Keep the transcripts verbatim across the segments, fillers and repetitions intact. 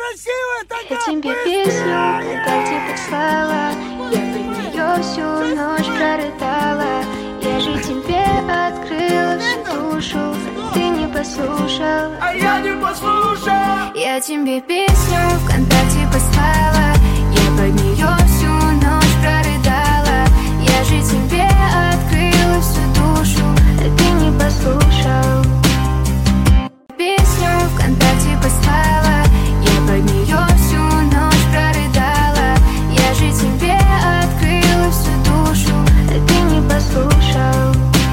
красивая такая! Я тебе песню ВКонтакте послала, я под нее всю ночь прорыдала. Я же тебе открыла всю душу, ты не послушал. А я не послушал! Я тебе песню ВКонтакте послала, я под нее всю ночь прорыдала. Я же тебе открыла всю душу, ты не послушал. Песню ВКонтакте послала, я под нее всю ночь прорыдала. Я же тебе открыла всю душу, ты не послушал.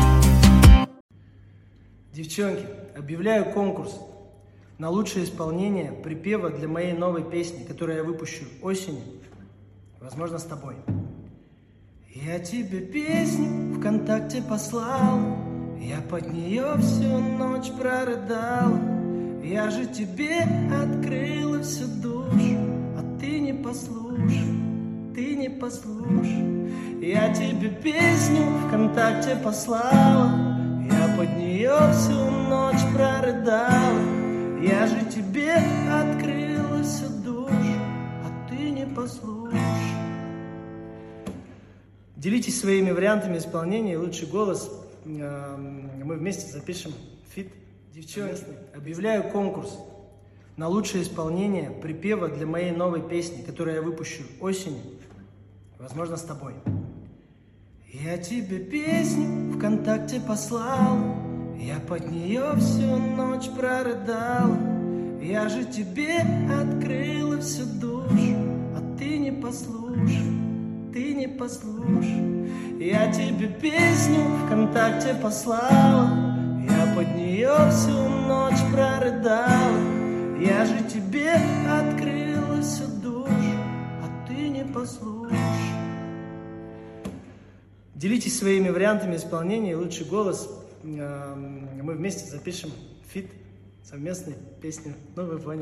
Девчонки, объявляю конкурс на лучшее исполнение припева для моей новой песни, которую я выпущу осенью, возможно, с тобой. Я тебе песню ВКонтакте послал, я под нее всю ночь прорыдала. Я же тебе открыла всю душу, а ты не послушай, ты не послушай. Я тебе песню ВКонтакте послала, я под нее всю ночь прорыдала. Я же тебе открыла всю душу, а ты не послушай. Делитесь своими вариантами исполнения и лучший голос. Мы вместе запишем фит. Девчонки, объявляю конкурс на лучшее исполнение припева для моей новой песни, которую я выпущу осенью, возможно, с тобой. Я тебе песню ВКонтакте послал, я под нее всю ночь прорыдала. Я же тебе открыла всю душу, а ты не послушай, ты не послушай. Я тебе песню ВКонтакте послала, я под нее всю ночь прорыдала. Я же тебе открыла всю душу, а ты не послушай. Делитесь своими вариантами исполнения и лучший голос. Мы вместе запишем фит, совместную песню. Ну, вы поняли.